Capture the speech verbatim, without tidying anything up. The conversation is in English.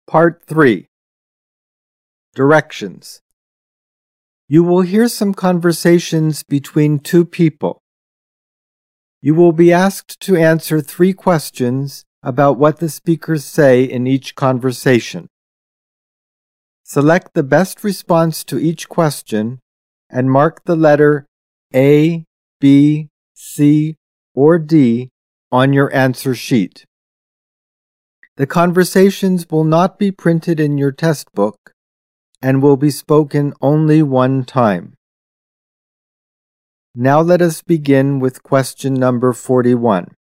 Part three. Directions. You will hear some conversations between two people. You will be asked to answer three questions about what the speakers say in each conversation. Select the best response to each question and mark the letter A, B, C, or D on your answer sheet. The conversations will not be printed in your test book and will be spoken only one time. Now let us begin with question number forty-one.